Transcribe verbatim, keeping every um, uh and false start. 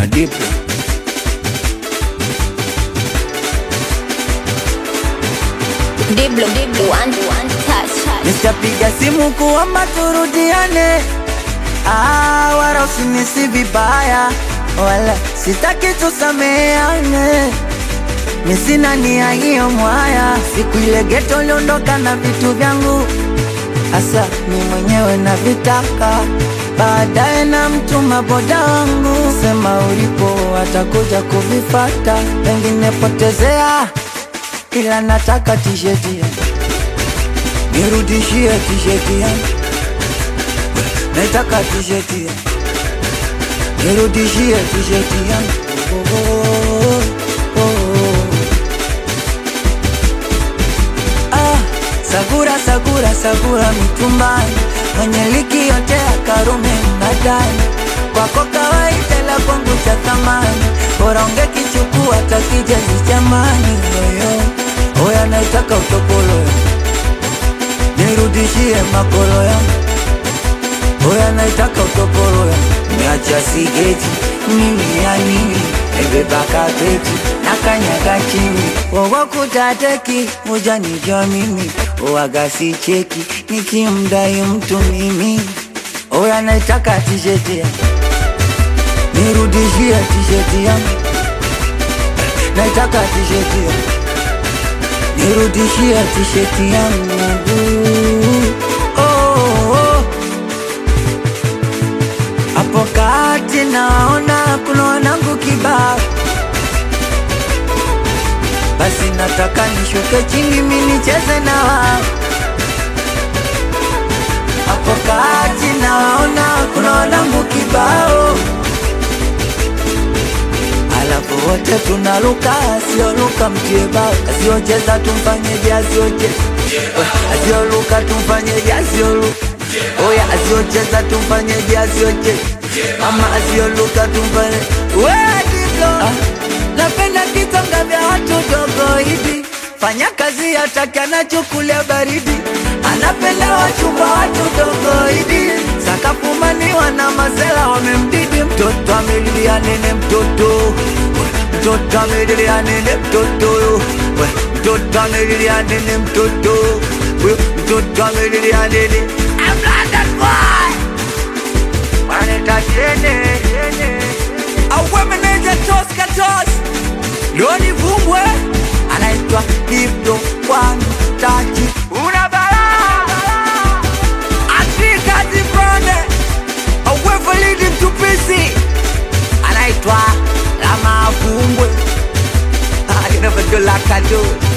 na Diplo. Diblo, Diblo, one, one touch. Nishapiga simu kuomba turudiane, ah, wala usinisi vibaya, wala sitaki tusameane. Mimi sina nia hiyo mwaya, siku ile ghetto uliondoka na vitu vyangu, asa mimi mwenyewe na vitaka. Baadaye na mtuma boda wangu, sema ulipo atakuja kuvifata, pengine potezea, ila nataka t-shirt yangu, nirudishie t-shirt yangu. Nataka t-shirt yangu, nirudishie t-shirt yangu. Oh, oh, oh, oh. Ah, Sagura, Sagura, Sagura mitumbani, mwenye liki yote ya Karume mnadani. Kwako kawaida la kwangu cha thamani, bora ungekichukua takijezi jamani. Oyo, oya naitaka utopolo yangu, nirudishie makolo yangu. Oya naitaka utopolo yangu, niacha sigeti, mimi ya nini, ebeba kabeti, nakanyaga chini. Wawa kutateki, uja nijua mimi, uwaga si cheki, nikimdai mtu mimi. Oya naitaka t-shirt yangu, nirudishie t-shirt yangu. Naitaka t-shirt yangu, nirudishie t-shirt yangu. Oh, oh. Hapo kati naona kuna wanangu kibao, basi nataka nishuke chini mimi nicheze na wao. Hapo kati naona kuna wanangu kibao, alafu wote tunaruka, asiyoruka mtie bao, asiyocheza tumfanyeje, asiyocheza, asiyoruka tumfanyeje, asiyoruka, oya asiyocheza tumfanyeje, asiyocheza, mama asiyoruka tumfanye. Wewe Diblo, ah, napenda kitonga vya watu dogo hivi, fanya kazi hataki anachukulia baridi, anapenda wachumba watu dogo hivi, sakafu maniwa na masela wamemdidi. Mtoto amelilia nene, mtoto mtoto amelilia nene, mtoto mtoto amelilia nene, mtoto mtoto amelilia nene. I'm like that boy, waneta jene awe meneja toska tos Loni Vumbwe, anaitwa Diblo one touch. Una bala Afrika zibrone, awe validi mtupisi, anaitwa Lama Vumbwe. I never do like I do.